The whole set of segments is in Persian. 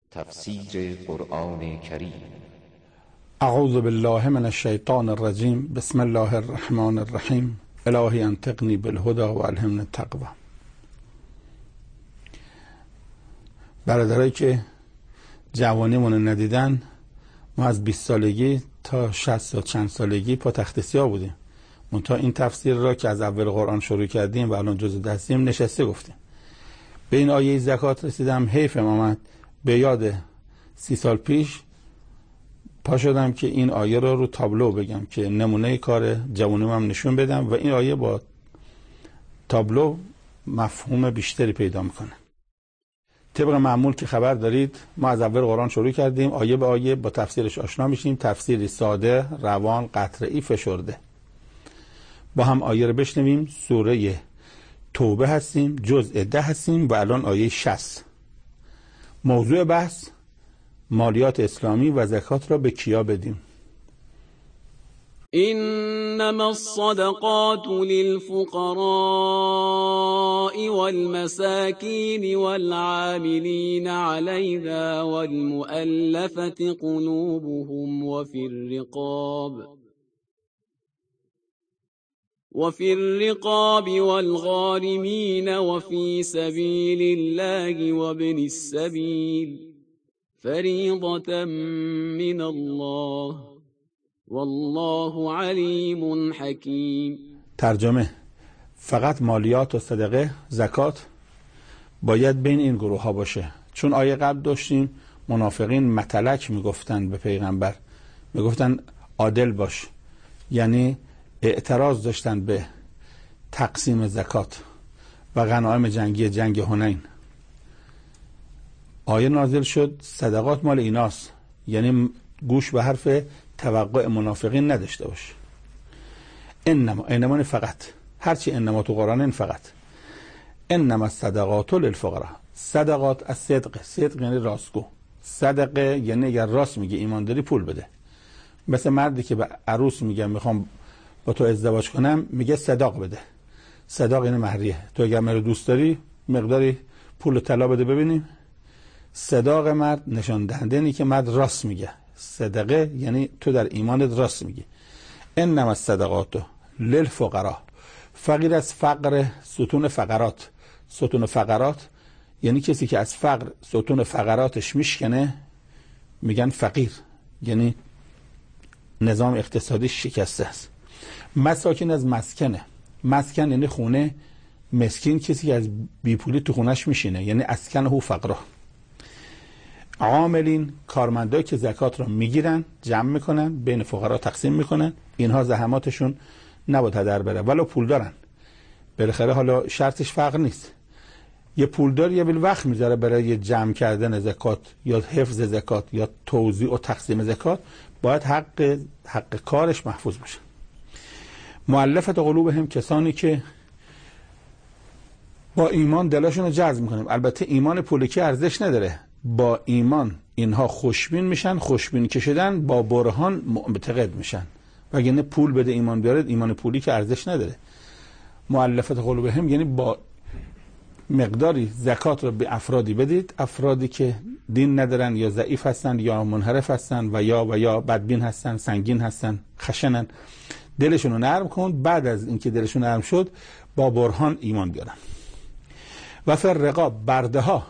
تفسیر قرآن کریم. اعوذ بالله من الشیطان الرجیم. بسم الله الرحمن الرحیم. الهی انطقنی بالهدی و الهمنی التقوی. برادرایی که جوانیمون ندیدن، ما از 20 سالگی تا 60 و چند سالگی پا تخت سیاه بودیم. منتها این تفسیر را که از اول قرآن شروع کردیم و الان جزء دستیم نشسته گفتیم. به این آیه زکات رسیدم، حیفم آمد به یاد 30 سال پیش پا شدم که این آیه را رو تابلو بگم که نمونه کار جوانیم هم نشون بدم و این آیه با تابلو مفهوم بیشتری پیدا میکنه. طبق معمول که خبر دارید ما از اول قرآن شروع کردیم، آیه به آیه با تفسیرش آشنا میشیم. تفسیری ساده، روان، قطعی، فشرده. با هم آیه رو بشنویم. سوره توبه هستیم، جزء 10 هستیم و الان آیه 60. موضوع بحث مالیات اسلامی و زکات را به کیا بدیم؟ انما الصدقات للفقراء والمساكين والعاملين عليها والمؤلفة قلوبهم وفي الرقاب والغارمين وفي سبيل الله وابن السبيل فريضة من الله والله علیم حکیم. ترجمه: فقط مالیات و صدقه، زکات باید بین این گروه ها باشه. چون آیه قبل داشتیم منافقین متلک میگفتن به پیغمبر، میگفتن عادل باش، یعنی اعتراض داشتن به تقسیم زکات و غنایم جنگی جنگ حنین. آیه نازل شد صدقات مال ایناست، یعنی گوش به حرف توقع منافقین نداشته باش. انما فقط، هرچی انما تو قرآن این فقط. انما الصدقات للفقراء. صدقات از صدق یعنی راستگو. صدقه یعنی اگر راست میگه ایمان داری پول بده. مثل مردی که به عروس میگه میخوام با تو ازدواج کنم، میگه صداق بده. صداق یعنی مهریه. تو اگر مرا دوست داری مقداری پول طلا بده ببینیم. صداق مرد نشان دهنده اینه که مرد راست میگه. صدقه یعنی تو در ایمانت راست میگی. انما الصدقات للفقراء. فقیر از فقر، ستون فقرات. ستون فقرات یعنی کسی که از فقر ستون فقراتش میشکنه میگن فقیر، یعنی نظام اقتصادی شکسته است. مساکین از مسکنه. مسکن یعنی خونه. مسکین کسی که از بیپولی تو خونش میشینه، یعنی اسکنه فقرا. عاملین کارمندایی که زکات رو میگیرن، جمع میکنن، بین فقرا تقسیم میکنن. اینها زحماتشون نباید هدر بره، ولو پول دارن. بالاخره حالا شرطش فقر نیست. یه پولدار یه وقت میذاره برای جمع کردن زکات یا حفظ زکات یا توزیع و تقسیم زکات، باید حق کارش محفوظ بشه. مؤلفت قلوبهم، کسانی که با ایمان دلاشون رو جذب میکنیم. البته ایمان پولیکی ارزش نداره. با ایمان اینها خوشبین میشن. خوشبین که شدن با برهان معتقد میشن. وگرنه پول بده ایمان بیارد، ایمان پولی که ارزش نداره. مؤلفت قلوبهم یعنی با مقداری زکات رو به افرادی بدید، افرادی که دین ندارن یا ضعیف هستن یا منحرف هستن و یا بدبین هستن، سنگین هستن، خشنن. دلشون رو نرم کن. بعد از اینکه دلشون نرم شد با برهان ایمان بیارن. و فی الرقاب، برده ها.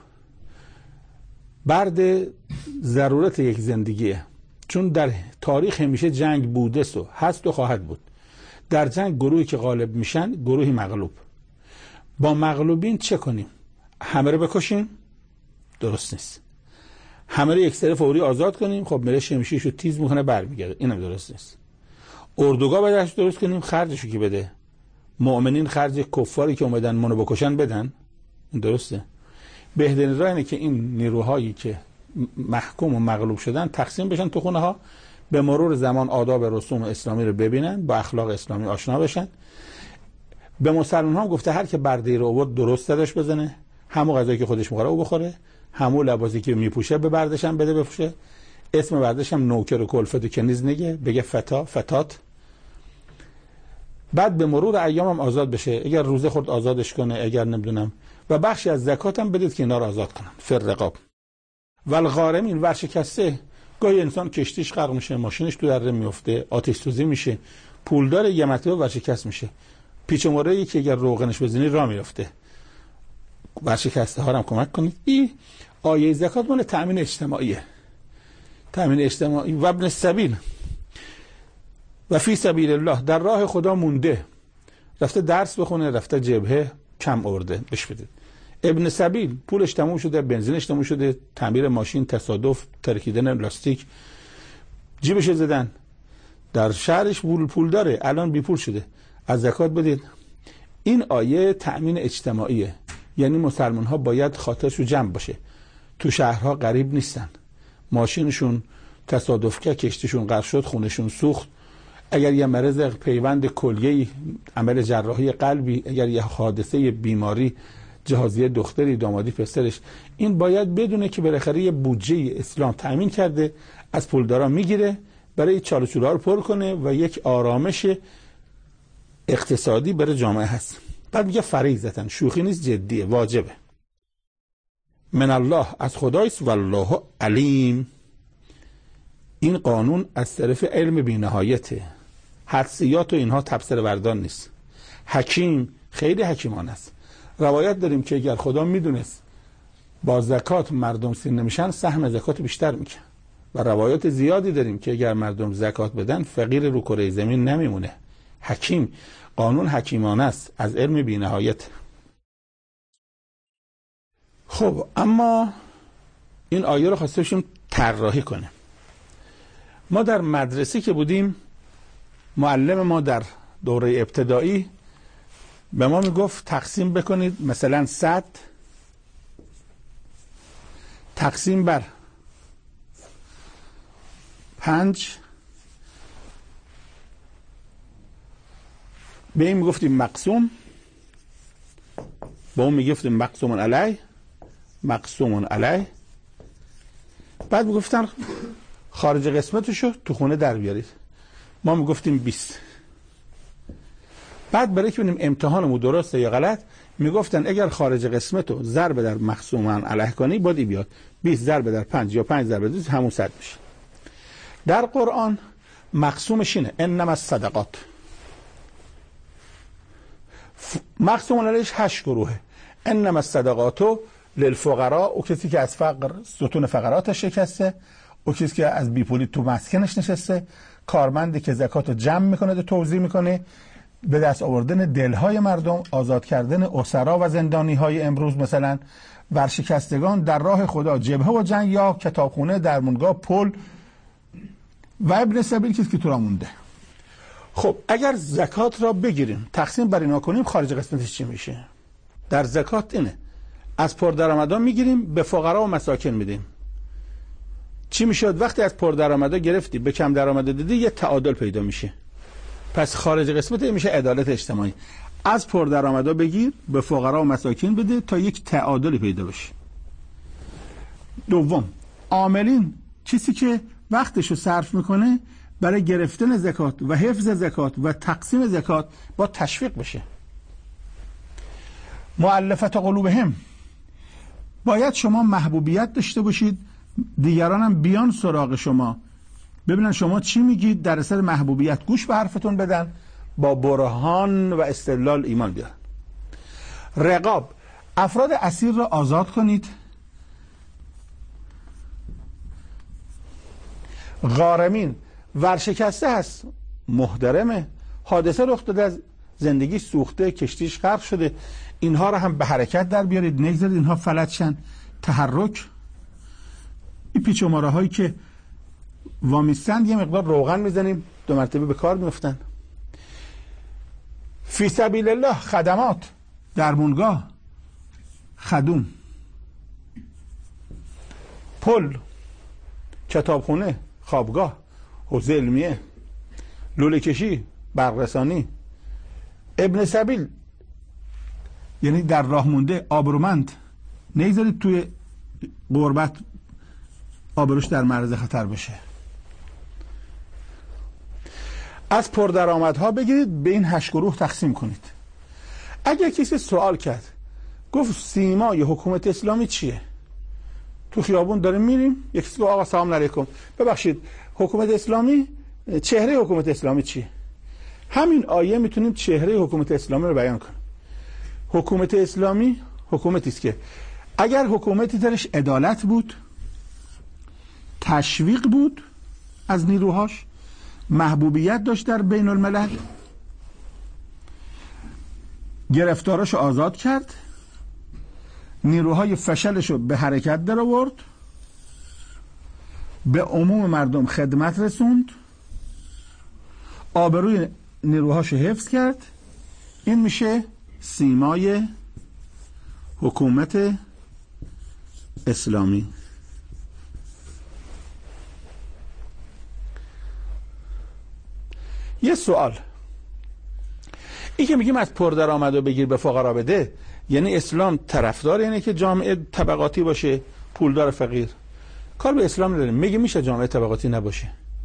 برد ضرورت یک زندگیه، چون در تاریخ همیشه جنگ بوده و هست و خواهد بود. در جنگ گروهی که غالب میشن، گروهی مغلوب. با مغلوبین چه کنیم؟ همه رو بکشیم؟ درست نیست. همه رو یک سره فوری آزاد کنیم؟ خب میره شمشیرشو تیز میکنه برمیگرده، اینم درست نیست. اردوگاه بدش درست کنیم؟ خرجشو کی بده؟ مؤمنین خرج کفاری که اومدن منو بکشن بدن؟ این درسته؟ بهترین راه اینه که این نیروهایی که محکوم و مغلوب شدن تقسیم بشن تو خونه ها، به مرور زمان آداب رسوم اسلامی رو ببینن، با اخلاق اسلامی آشنا بشن. به مسلمان ها گفته هر که برده رو آورد درست صداش بزنه، همون غذایی که خودش میخوره او بخوره، همون لباسی که میپوشه به بردش هم بده بپوشه، اسم بردش هم نوکر و کلفت و کنیز نگه، بگه فتات. بعد به مرور ایام هم آزاد بشه. اگر روزه خورد آزادش کنه، اگر نمیدونم. و بخشی از زکات هم بدید که اینا رو آزاد کنن. فی الرقاب. والغارمین، ورشکسته. گاهی انسان کشتیش غرق میشه، ماشینش تو دره میفته، آتش سوزی میشه، پولدار یه مرتبه ورشکست میشه، پیچ و مهره که اگر روغنش بزنی راه میفته. ورشکسته ها هم کمک کنید. این آیه زکات مال تأمین اجتماعیه، تأمین اجتماعی. و ابن السبیل و فی سبیل الله، در راه خدا مونده، رفته درس بخونه، رفته جبهه، کم آورده، بهش بدید. ابن سبیل پولش تموم شده، بنزینش تموم شده، تعمیر ماشین، تصادف، ترکیدن لاستیک، جیبش زدن، در شهرش پول داره، الان بی پول شده، از زکات بدید. این آیه تأمین اجتماعیه، یعنی مسلمان ها باید خاطرشون جمع باشه، تو شهرها غریب نیستن، ماشینشون تصادف که کشتیشون غرق شد، خونشون سوخت، اگر یه مرض پیوند کلیه‌ای، عمل جراحی قلبی، اگر یه حادثه بیماری، جهازیه دختری، دامادی پسرش، این باید بدونه که بالاخره یه بودجه اسلام تأمین کرده، از پولدارا میگیره برای چاله چوله رو پر کنه و یک آرامش اقتصادی برای جامعه هست. بعد میگه فریضتن، شوخی نیست، جدیه، واجبه. من الله، از خدایست، والله علیم، این قانون از طرف علم بی‌نهایته، حدسیات و اینها تبصره وردان نیست. حکیم، خیلی حکیمان است. روایت داریم که اگر خدا میدونست با زکات مردم سیر نمیشن، سهم زکات بیشتر میکنه. و روایات زیادی داریم که اگر مردم زکات بدن، فقیر رو کره زمین نمیمونه. حکیم، قانون حکیمانه است، از علم بی‌نهایت. خب اما این آیه رو خواسته باشیم طراحی کنیم. ما در مدرسه که بودیم، معلم ما در دوره ابتدایی به ما میگفت تقسیم بکنید، مثلا 100 تقسیم بر 5، به این میگفتیم مقسوم، به اون میگفتیم مقسومون علیه، مقسومون علیه. بعد میگفتن خارج قسمتشو تو خونه در بیارید، ما میگفتیم 20. بعد برای که ببینیم امتحانمون درسته یا غلط، میگفتن اگر خارج قسمتو ضرب در مقسومن علیه کنی، بادی بیاد 20 ضرب در 5 یا 5 ضرب در 2 همون 100 میشه. در قرآن مقسومش اینه، انما الصدقات، مقسوم علیهش 8 گروهه. انما الصدقات للفقراء، او کسی که از فقر ستون فقراتش شکسته، او کسی که از بیپولی تو مسکنش نشسته، کارمندی که زکاتو جمع میکنه و توزیع میکنه، به دست آوردن دلهای مردم، آزاد کردن اسرا و زندانی های امروز، مثلا ورشکستگان در راه خدا، جبهه و جنگ یا کتابخونه، درمونگاه، پل و ابن سبیل کسی که تو را مونده. خب اگر زکات را بگیریم تقسیم بر اینا کنیم، خارج قسمتش چی میشه؟ در زکات اینه، از پردرآمدان میگیریم به فقرا و مساکین میدیم. چی میشد؟ وقتی از پردرآمدا گرفتی به کم درآمده دادی، یه تعادل پیدا میشه. پس خارج قسمت میشه عدالت اجتماعی. از پردرآمدا بگیر به فقرا و مساکین بده تا یک تعادلی پیدا بشه. دوم، عاملین، کسی که وقتشو صرف میکنه برای گرفتن زکات و حفظ زکات و تقسیم زکات، با تشویق بشه. مؤلفت قلوبهم، باید شما محبوبیت داشته باشید، دیگران هم بیان سراغ شما، ببینن شما چی میگید، در اثر محبوبیت گوش به حرفتون بدن، با برهان و استدلال ایمان بیارن. رقاب، افراد اسیر را آزاد کنید. غارمین، ورشکسته هست، محترمه، حادثه رخ داده، از زندگی سوخته، کشتیش غرق شده، اینها را هم به حرکت در بیارید، نگذارید اینها فلج شن. تحرک، این پیچ و ماره هایی که وامیستند، یه مقدار روغن میزنیم، 2 مرتبه به کار میفتن. فی سبیل الله، خدمات، درمونگاه، خدوم، پل، کتابخونه، خوابگاه، حوزه علمیه، لوله کشی، برقرسانی. ابن سبیل یعنی در راه مونده، آبرومند، نگذارید توی غربت آبروش در معرض خطر بشه. از پردرآمدها بگیرید، به این 8 گروه تقسیم کنید. اگر کسی سوال کرد گفت سیمای حکومت اسلامی چیه؟ تو خیابون داریم میریم، یکی گفت آقا سلام علیکم، ببخشید حکومت اسلامی، چهره حکومت اسلامی چیه؟ همین آیه میتونیم چهره حکومت اسلامی رو بیان کنیم. حکومت اسلامی حکومتی است که اگر حکومتی درش عدالت بود، تشویق بود از نیروهاش، محبوبیت داشت در بین الملل، گرفتاراشو آزاد کرد، نیروهای فشلشو به حرکت در آورد، به عموم مردم خدمت رسوند، آبروی نیروهاشو حفظ کرد، این میشه سیمای حکومت اسلامی. یه سوال، این که میگیم از پردرآمد و بگیر به فقرا بده، یعنی اسلام طرفدار اینه که جامعه طبقاتی باشه، پولدار فقیر؟ کار به اسلام نداریم. میگه میشه جامعه طبقاتی نباشه،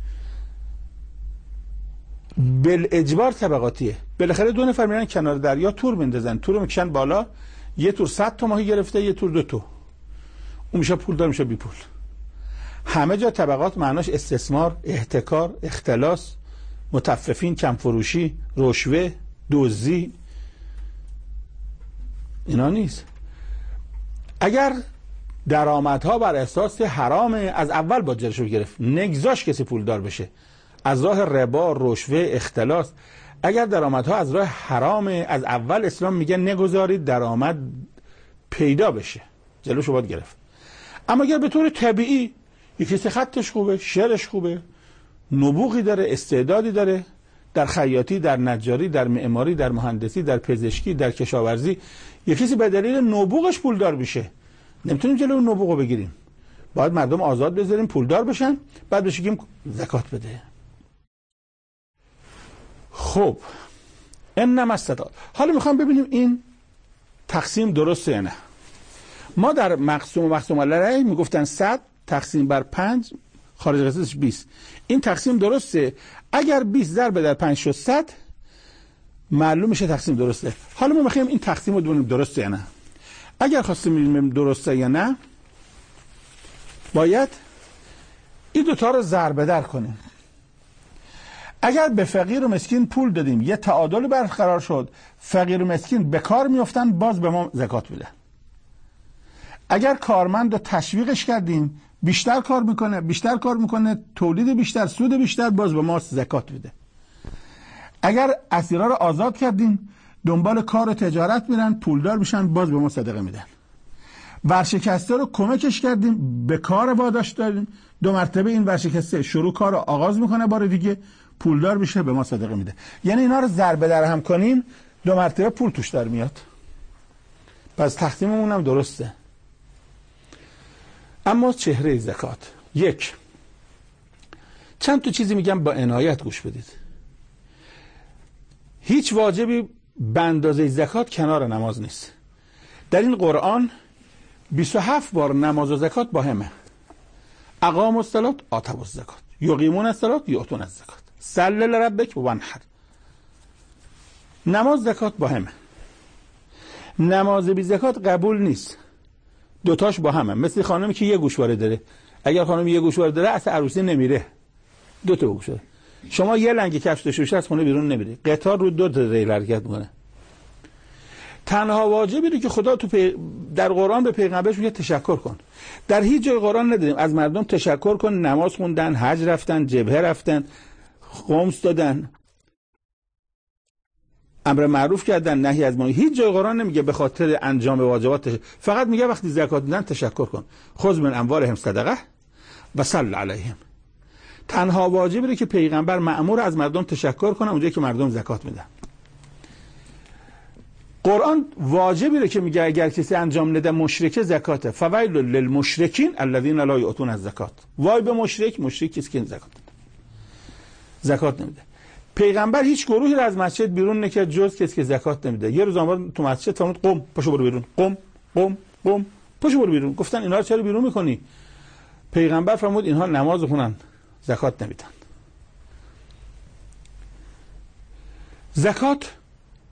بالاجبار طبقاتیه. بالاخره دو نفر میرن کنار دریا تور بندازن، تور رو میکشن بالا، یه تور 100 تا ماهی گرفته، یه تور 2 تا، اون میشه پولدار، میشه بی پول. همه جا طبقات معناش استثمار، احتکار، اختلاس، متففین، کمفروشی، رشوه، دزدی، اینا نیست. اگر درآمدها بر اساس حرام، از اول با جلشو گرفت، نگذاش کسی پولدار بشه از راه ربا، رشوه، اختلاس. اگر درآمدها از راه حرام، از اول اسلام میگه نگذارید درآمد پیدا بشه، جلوشو باید گرفت. اما اگر به طور طبیعی یکی خطش خوبه، شعرش خوبه، نبوغی داره، استعدادی داره، در خیاطی، در نجاری، در معماری، در مهندسی، در پزشکی، در کشاورزی، یکی به دلیل نبوغش پولدار بشه، نمیتونیم جلوی نبوغو بگیریم. باید مردم آزاد بذاریم پولدار بشن، بعد بهش بگیم زکات بده. خب انما استطاع. حالا میخوام ببینیم این تقسیم درسته یا نه. ما در مقسوم علیه میگفتن 100 تقسیم بر 5 خارج قسمتش 20. این تقسیم درسته. اگر 20 ضرب در 5 شد 100، معلوم میشه تقسیم درسته. حالا ما میخوایم این تقسیم رو ببینیم درسته یا نه. اگر خواستیم ببینیم درسته یا نه، باید این دوتا رو ضرب در کنیم. اگر به فقیر و مسکین پول دادیم، یه تعادل برقرار شد، فقیر و مسکین به کار میافتن، باز به ما زکات میدن. اگر کارمند رو تشویقش کردیم، بیشتر کار میکنه، تولید بیشتر، سود بیشتر، باز به ما زکات میده. اگر اسیرا رو آزاد کردیم، دنبال کار و تجارت میرن، پولدار میشن، باز به ما صدقه میدن. ورشکسته رو کمکش کردیم، به کار واداش دادیم، 2 مرتبه این ورشکسته شروع کار رو آغاز میکنه، بار دیگه پولدار میشه، به ما صدقه میده. یعنی اینا رو ضرب در هم کنیم، 2 مرتبه پول توش در میاد. پس تقسیممون هم درسته. اما چهره زکات، 1 چند تا چیزی میگم با عنایت گوش بدید. هیچ واجبی به اندازه زکات کنار نماز نیست. در این قرآن 27 بار نماز و زکات با همه. اقاموا الصلاة آتوا الزکات، یقیمون الصلاة یؤتون الزکات، صل لربک وانحر. نماز زکات با همه. نماز بی زکات قبول نیست. دوتاش با همه. مثل خانمی که یه گوشواره داره، اگر خانم یه گوشواره داره اصلا عروسی نمیره، 2 تا گوشواره. شما یه لنگ کفش داشته باشی از خونه بیرون نمیری، قطار رو 2 تا ریل حرکت میکنه. تنها واجبی رو که خدا در قرآن به پیغمبرش میگه تشکر کن. در هیچ جای قرآن نداریم از مردم تشکر کن، نماز خوندن، حج رفتن، جبهه رفتن، خمس دادن، امر معروف کردن، نهی از منکر. هیچ جای قرآن نمیگه به خاطر انجام واجبات، فقط میگه وقتی زکات میدن تشکر کن. خذ من اموالهم صدقه و صل علیهم. تنها واجبی رو که پیغمبر مأمور از مردم تشکر کنه اونجایی که مردم زکات میدن. قرآن واجبی رو که میگه اگر کسی انجام نده مشرکه زکاته. فویل للمشرکین الذین لا یؤتون الزکات. وای به مشرک کسی که زکات نمیده. پیغمبر هیچ گروهی رو از مسجد بیرون نکرد جز کسی که زکات نمیده. یه روز آمد تو مسجد فرمود قم پاشو برو بیرون، قم پاشو برو بیرون. گفتن اینا رو چرا بیرون میکنی؟ پیغمبر فرمود اینها نماز خونن، زکات نمیدن. زکات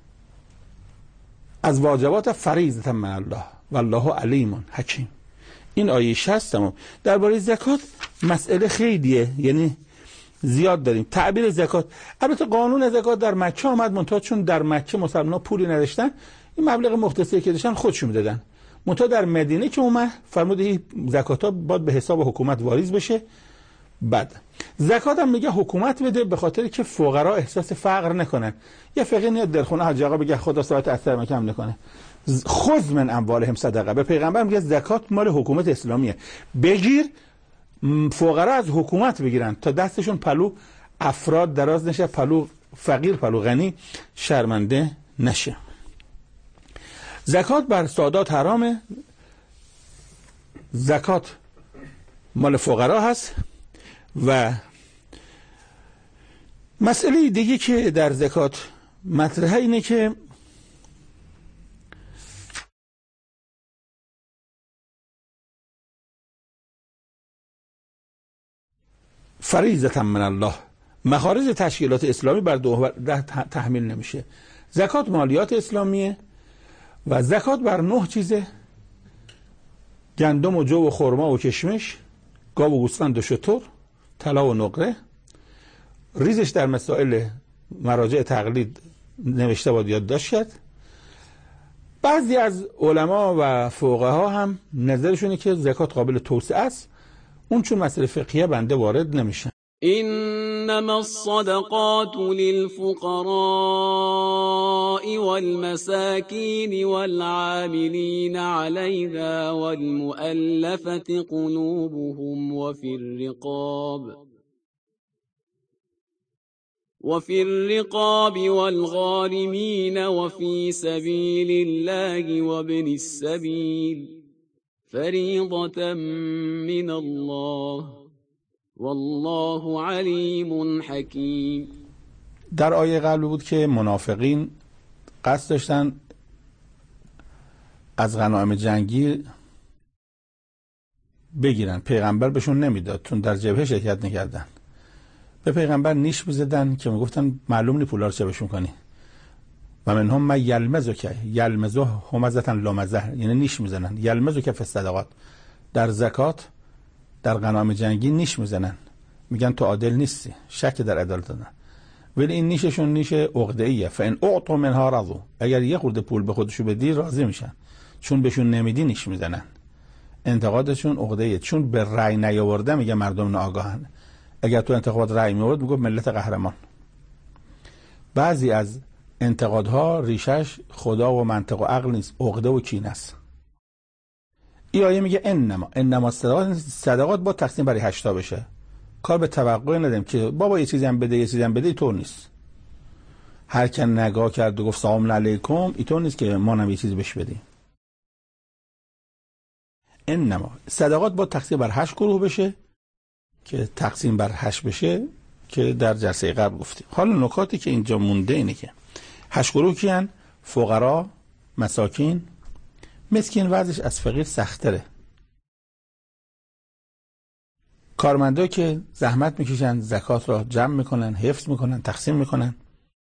از واجبات فریضه من الله والله علیم حکیم. این آیه 60. درباره زکات مسئله خیلیه، یعنی زیاد داریم. تعبیر زکات، البته قانون زکات در مکه آمد، منتها چون در مکه مسلمان‌ها پولی نداشتن، این مبلغ مختصری که داشتن خودشون میدادن. منتها در مدینه که اومد فرمود زکات‌ها باید به حساب حکومت واریز بشه. بعد زکات هم میگه حکومت بده، به خاطر که فقرا احساس فقر نکنن. یه فقیر میاد در خونه حاج آقا بگه خدا ساعت اثر مکم نکنه، خذ من اموالهم صدقه. به پیغمبر میگه زکات مال حکومت اسلامیه، بگیر، فقرا از حکومت بگیرن تا دستشون پلو افراد دراز نشه، پلو فقیر پلو غنی شرمنده نشه. زکات بر سادات حرامه، زکات مال فقرا هست. و مسئله دیگه که در زکات مطرحه اینه که فریضة من الله، مخارج تشکیلات اسلامی بر دولت تحمیل نمیشه. زکات مالیات اسلامیه و زکات بر 9 چیزه: گندم و جو و خرما و کشمش، گاو و گوسفند و شتر، طلا و نقره. ریزش در مسائل مراجع تقلید نوشته باید یادداشت کرد. بعضی از علما و فقها هم نظرشونه که زکات قابل توسعه است، اون چون مسئله فقهیه بنده وارد نمیشه. إنما الصدقات للفقراء والمساكين والعاملين عليها والمؤلفة قلوبهم وفي الرقاب والغارمين وفي سبيل الله وابن السبيل فريضة من الله والله علیم حکیم. در آیه قبل بود که منافقین قصد داشتن از غنایم جنگی بگیرن، پیغمبر بهشون نمیداد چون در جبهه شرکت نکردن. به پیغمبر نیش میزدن که میگفتن معلوم نی پولا رو چه بهشون کنی. و منهم من یلمزک، یلمزه همزتن لامزه، یعنی نیش میزنن. یلمزک فی الصدقات، در زکات در غنایم جنگی نیش میزنن، میگن تو عادل نیستی، شک در عدالت دارن. ولی این نیششون نیش عقده‌ایه. فان اعطوا منها رضوا، اگر یه خورده پول به خودشو بدی راضی میشن، چون بهشون نمیدی نیش میزنن. انتقادشون عقده‌ایه، چون به رأی نیاورده میگه مردم ناآگاهن. اگر تو انتخابات رأی میآورد میگه ملت قهرمان. بعضی از انتقادها ریشش خدا و منطق و عقل نیست، عقده و کینه است. این آیه میگه انما صدقات با تقسیم برای 8 بشه. کار به توقع ندیم که بابا یه چیزی هم بده یه چیزی هم بده، اینطور نیست. هر کی نگاه کرد و گفت سلام علیکم، اینطور نیست که ما هم یه چیزی بهش بدیم. انما صدقات با تقسیم بر 8 گروه بشه که تقسیم بر 8 بشه که در جلسه قبل گفتیم. حالا نکاتی که اینجا مونده اینه که 8 گروه کیان؟ فقرا، مساکین. مسکین وضعش از فقیر سختره. کارمندا که زحمت میکشن، زکات را جمع میکنن، حفظ میکنن، تقسیم میکنن.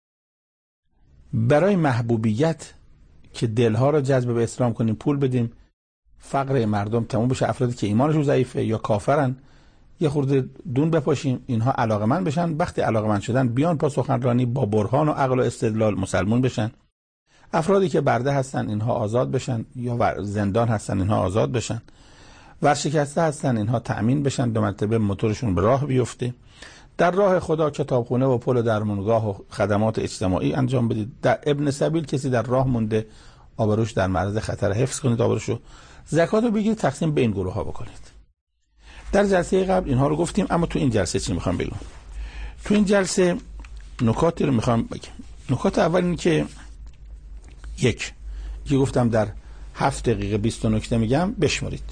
برای محبوبیت که دلها را جذب به اسلام کنیم پول بدیم، فقر مردم تموم بشه، افرادی که ایمانشون ضعیفه یا کافرن یه خورده دون بپاشیم، اینها علاقمند بشن. وقتی علاقمند شدن بیان پا سخنرانی با برهان و عقل و استدلال مسلمون بشن. افرادی که برده هستن اینها آزاد بشن، یا زندان هستن اینها آزاد بشن، ورشکسته هستن اینها تأمین بشن، 2 مرتبه موتورشون به راه بیفته. در راه خدا کتابخونه و پل و درمونگاه و خدمات اجتماعی انجام بدید. در ابن سبیل کسی در راه مونده آبروش در معرض خطر، حفظ کنید آبروشو. زکات رو بگیرید، تقسیم بین گروه ها بکنید. در جلسه قبل اینها رو گفتیم، اما تو این جلسه چی میخوام بگم؟ تو این جلسه نکاتی رو میخوام بگم. نکات اول این که یک گفتم در 7 دقیقه 20 نکته میگم بشمارید.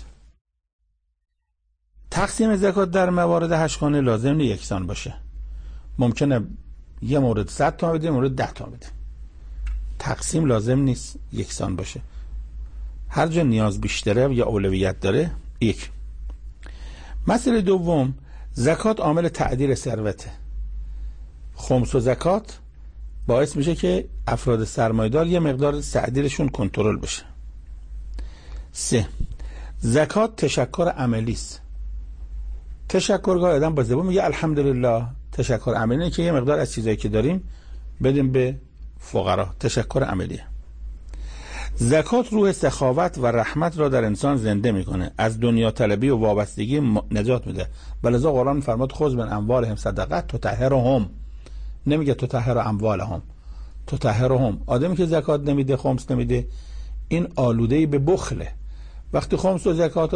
تقسیم زکات در موارد 8 گانه لازم نیست یکسان باشه. ممکنه یه مورد 100 تا بده، مورد 10 تا بده. تقسیم لازم نیست یکسان باشه. هر جا نیاز بیشتره یا اولویت داره. یک. مسئله دوم، زکات عامل تعدیل ثروته. خمس و زکات باعث میشه که افراد سرمایه‌دار یه مقدار تعدیلشون کنترل بشه. 3. زکات تشکر عملی است. تشکرگاه آدم با زبون میگه الحمدلله. تشکر عملی اینه که یه مقدار از چیزایی که داریم بدیم به فقرا. تشکر عملیه. زکات روح سخاوت و رحمت را در انسان زنده میکنه، از دنیا طلبی و وابستگی نجات میده. ولذا قرآن فرمود خذ من اموالهم صدقه تطهرهم. نمیگه تطهر اموالهم، تطهرهم. آدمی که زکات نمیده، خمس نمیده، این آلوده‌ای به بخله. وقتی خمس و زکات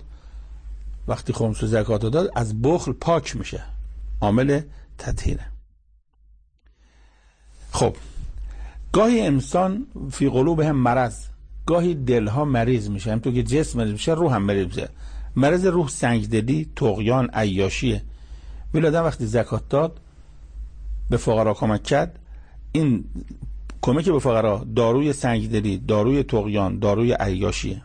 داد، از بخل پاک میشه، عامل تطهیره. خب گاهی انسان فی قلوبهم مرض، گاهی دلها مریض میشه، همونطور که جسم مریض میشه روح هم مریض میشه. مرض روح سنگدلی، طغیان، عیاشیه. ولادن وقتی زکات داد، به فقرا کمک کرد، این کمک به فقرا داروی سنگدلی، داروی طغیان، داروی عیاشیه.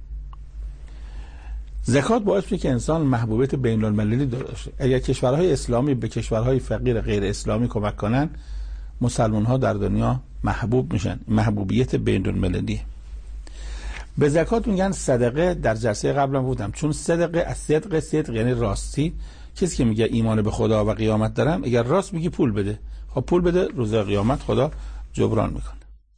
زکات باعث میشه که انسان محبوبیت بین المللی داشته. اگر کشورهای اسلامی به کشورهای فقیر غیر اسلامی کمک کنن، مسلمان ها در دنیا محبوب میشن. محبوبیت بین المللی. به زکات میگن صدقه. در جلسه قبلا بودم، چون صدقه از صدق یعنی راستی. کسی که میگه ایمان به خدا و قیامت دارم، اگر راست میگی پول بده، خب پول بده، روز قیامت خدا جبران میکنه.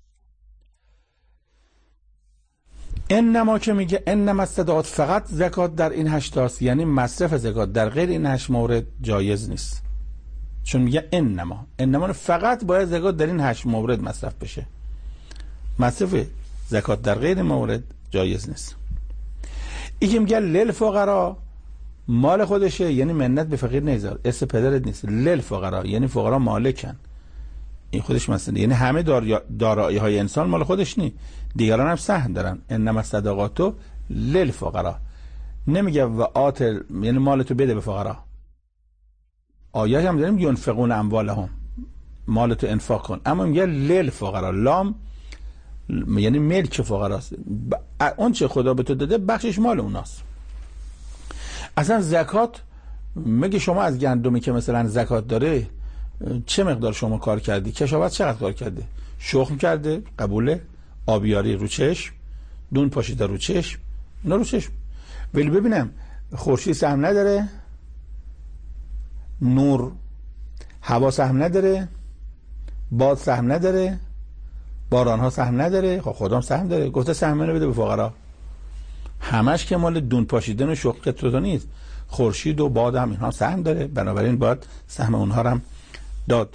انما که میگه انما الصدقات، فقط زکات در این 8 تاست، یعنی مصرف زکات در غیر این 8 مورد جایز نیست. چون میگه انما فقط باید زکات در این 8 مورد مصرف بشه. مصرف زکات در غیر مورد جایز نیست. این که میگه للفقرا، مال خودشه، یعنی منت به فقیر نیذار، اسم پدرت نیست. للفقرا یعنی فقرا مالکن، این خودش مثلا، یعنی همه دارایی های انسان مال خودش نی، دیگران هم سهم دارن. انما الصدقات للفقرا. نمیگه و آت، یعنی مالتو بده به فقرا. آیه هم داریم ینفقون اموالهم، مالتو انفاق کن. اما میگه للفقرا، لام یعنی ملک فقراست. اون چه خدا به تو داده بخشش مال اوناست. اصلا زکات میگه شما از گندمی که مثلا زکات داره چه مقدار شما کار کردی؟ کشاورز چقدر کار کرده؟ شخم کرده، قبوله، آبیاری رو چشم، دون پاشیده رو چشم، نه رو چشم. ولی ببینم خورشید سهم نداره، نور، هوا سهم نداره، باد سهم نداره، باران ها سهم نداره، خب خدا هم سهم داره. گفته سهم منو بده به فقرا. همش که مال دون پاشیدن و شخم که تو نیست. خورشید و باد هم اینها سهم داره، بنابراین باید سهم اونها هم داد.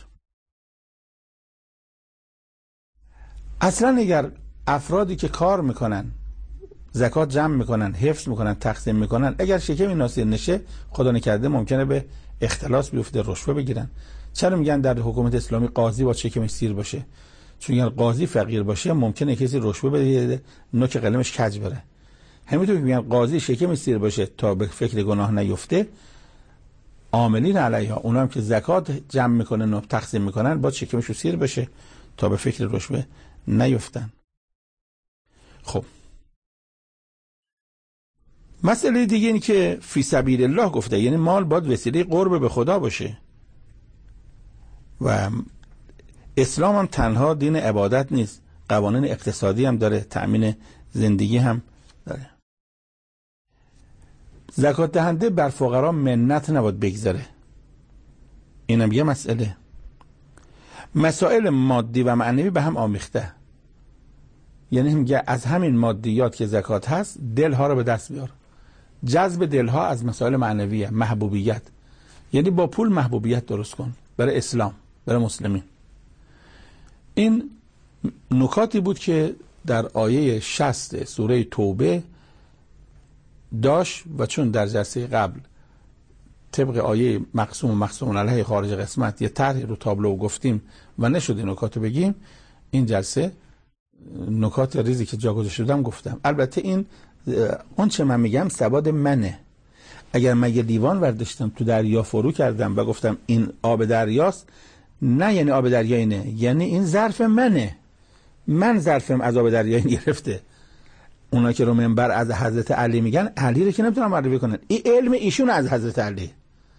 اصلا اگر افرادی که کار میکنن، زکات جمع میکنن، حفظ میکنن، تقسیم میکنن، اگر شکمی ناسیر نشه، خدا نکرده ممکنه به اختلاس بیفته، رشوه بگیرن. چرا میگن در حکومت اسلامی قاضی با شکمش سیر باشه؟ چون اگر قاضی فقیر باشه ممکنه کسی رشوه بده، نوک قلمش کج بره. همینطور که میگن قاضی شکمش سیر باشه تا به فکر گناه نیفته، عاملین علیها، اونا هم که زکات جمع میکنن و تقسیم میکنن، باید شکمشو سیر بشه تا به فکر رشوه نیفتن. خب مسئله دیگه این که فی سبیل الله گفته، یعنی مال باید وسیله قرب به خدا باشه. و اسلام هم تنها دین عبادت نیست، قوانین اقتصادی هم داره، تأمین زندگی هم داره. زکات دهنده بر فقرا منت نباید بگذاره. اینم یه مسئله. مسائل مادی و معنوی به هم آمیخته. یعنی میگه از همین مادیات که زکات هست، دلها رو به دست بیار. جذب دلها از مسائل معنویه، محبوبیت. یعنی با پول محبوبیت درست کن برای اسلام، برای مسلمین. این نکاتی بود که در آیه 60 سوره توبه داشت و چون در جلسه قبل طبق آیه مقسوم علیه خارج قسمت یه طرحی رو تابلو گفتیم و نشد این نکاتو بگیم، این جلسه نکات ریزی که جا گذاشته بودم گفتم. البته این اون چه من میگم سواد منه. اگر من یه لیوان ورداشتم تو دریا فرو کردم و گفتم این آب دریاست، نه یعنی آب دریا اینه، یعنی این ظرف منه، من ظرفم از آب دریا گرفته. اونا که رو منبر از حضرت علی میگن، علی رو که نمیتونن معرفی کنن، این علم ایشون از حضرت علی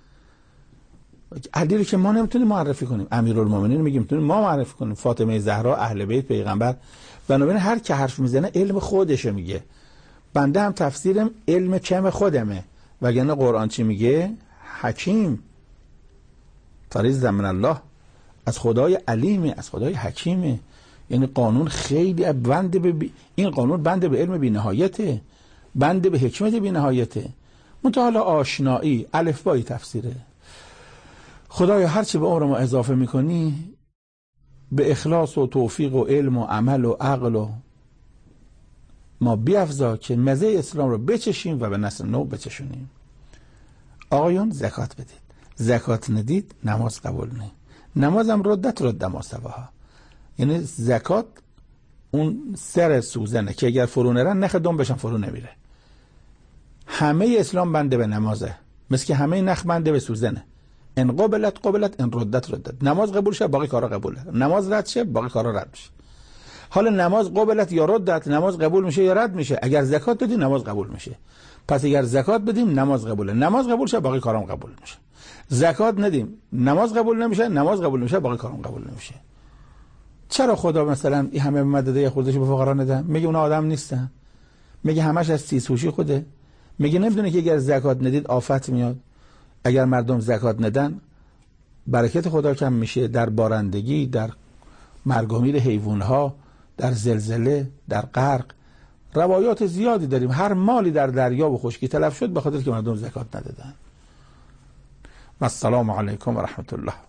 رو که ما نمیتونیم معرفی کنیم. امیرالمومنین میگیم میتونیم ما معرفی کنیم، فاطمه زهرا، اهل بیت پیغمبر. بنابراین هر که حرف میزنه علم خودشه میگه. بنده هم تفسیرم علم کم خودمه، وگرنه قرآن چی میگه؟ حکیم، فریض من الله، از خدای علیمه، از خدای حکیمه. یعنی قانون خیلی این قانون بنده به علم بی نهایته، بنده به حکمت بی نهایته. منتها آشنایی الفبای تفسیره. خدایا هرچی به عمر ما اضافه میکنی به اخلاص و توفیق و علم و عمل و عقل و ما بیفزا که مزه اسلام رو بچشیم و به نسل نو بچشونیم. آقایون زکات بدید، زکات ندید نماز قبول نه. نمازم رد ما سواها. یعنی زکات اون سر سوزنه که اگر فرو نرن نخ دنبشم فرو نمیره. همه اسلام بنده به نمازه، مثل که همه نخ بنده به سوزنه. ان قبلت ان ردت. نماز قبول شه باقی کارا قبوله، نماز رد شه باقی کارا رد میشه. حالا نماز قبلت یا ردت، نماز قبول میشه یا رد میشه. اگر زکات بدیم نماز قبول میشه. پس اگر زکات بدیم نماز قبوله، نماز قبول شه باقی کارام قبول میشه. زکات ندیم نماز قبول نمیشه، نماز قبول نمیشه باقی کارام قبول نمیشه. چرا خدا مثلا این همه مدده خودش به فقرا نده؟ میگه اون آدم نیستن، میگه همش از تیزهوشی خوده، میگه نمیدونه که اگر زکات ندید آفت میاد. اگر مردم زکات ندن برکت خدا کم میشه در بارندگی، در مرگ و میر حیوانها، در زلزله، در غرق. روایات زیادی داریم. هر مالی در دریا و خشکی تلف شد به خاطر که مردم زکات ندادن. السلام علیکم و رحمت الله.